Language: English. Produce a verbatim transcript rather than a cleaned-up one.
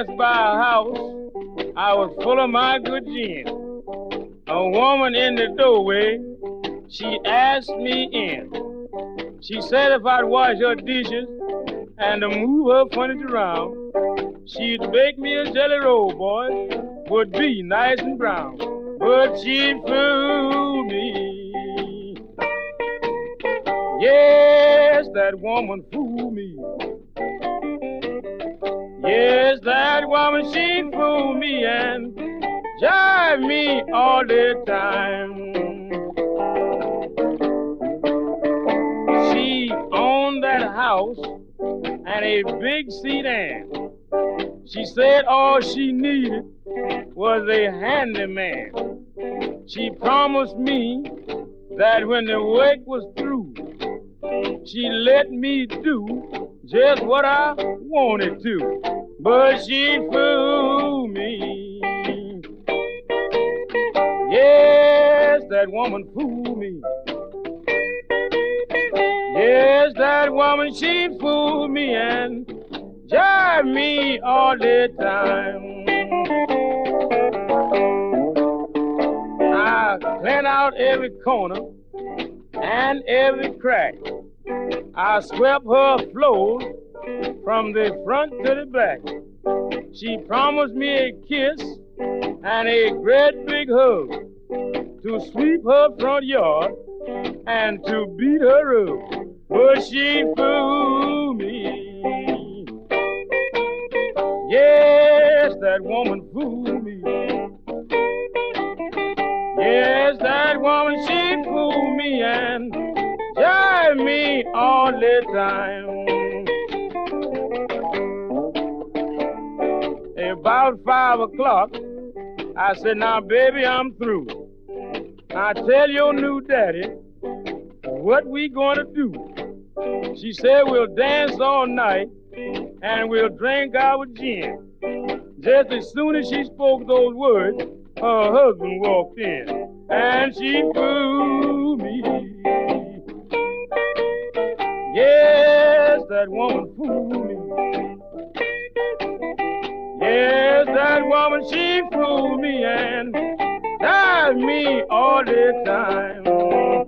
passed by a house, I was full of my good gin. A woman in the doorway, she asked me in. She said if I'd wash her dishes and to move her furniture around, she'd bake me a jelly roll, boy, would be nice and brown. But she fooled me. Yes, that woman fooled me. Yes, that woman, she fooled me and jive me all the time. She owned that house and a big sedan. She said all she needed was a handyman. She promised me that when the work was through, she let me do just what I wanted to. But she fooled me. Yes, that woman fooled me. Yes, that woman, she fooled me and jive me all the time. I cleaned out every corner and every crack. I swept her floor from the front to the back. She promised me a kiss and a great big hug, to sweep her front yard and to beat her up. But she fooled me. Yes, that woman fooled me. Yes, that woman, she fooled me and jive me all the time. About five o'clock, I said, now, baby, I'm through. Now, tell your new daddy what we gonna do. She said, we'll dance all night and we'll drink our gin. Just as soon as she spoke those words, her husband walked in, and she fooled me. Yes, that woman fooled me. Yes, that woman, she fooled me and died me all the time.